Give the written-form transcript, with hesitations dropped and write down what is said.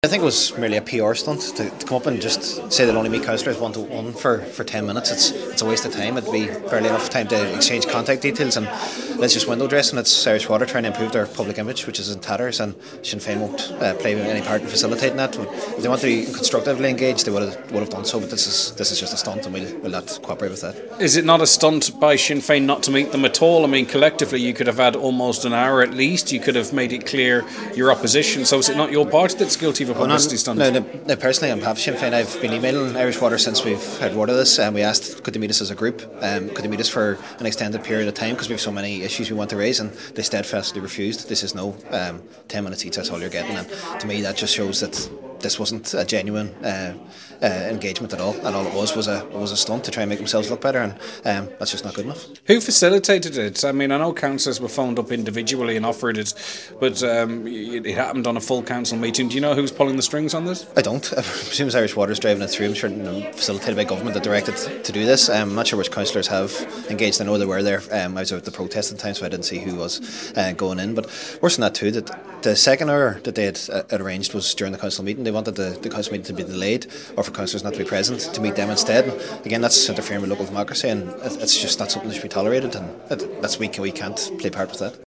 I think it was merely a PR stunt to come up and just say they'll only meet councillors one-to-one for 10 minutes. It's a waste of time. It'd be barely enough time to exchange contact details, and let's just window dress, and it's Irish Water trying to improve their public image, which is in tatters, and Sinn Féin won't play any part in facilitating that. If they want to be constructively engaged, they would have done so, but this is just a stunt, and we'll not cooperate with that. Is it not a stunt by Sinn Féin not to meet them at all? I mean, collectively you could have had almost an hour at least. You could have made it clear your opposition. So is it not your party that's guilty of a publicity stunt? No, personally, on behalf of Sinn Féin, I've been emailing Irish Water since we've heard word of this, and we asked could they meet us as a group, could they meet us for an extended period of time, because we have so many issues we want to raise, and they steadfastly refused. This is no 10 minutes each, that's all you're getting, and to me that just shows that this wasn't a genuine engagement at all, and all it was a stunt to try and make themselves look better, and that's just not good enough. Who facilitated it? I mean, I know councillors were phoned up individually and offered it, but it happened on a full council meeting. Do you know who's pulling the strings on this? I don't. I presume it's Irish Water's driving it through. I'm sure facilitated by government that directed to do this. I'm not sure which councillors have engaged. I know they were there. I was out at the protest at the time, so I didn't see who was going in. But worse than that too, that the second hour that they had arranged was during the council meeting. They wanted the council meeting to be delayed, or for councillors not to be present, to meet them instead. And again, that's interfering with local democracy, and it's just not something that should be tolerated, and that's we can't play part with that.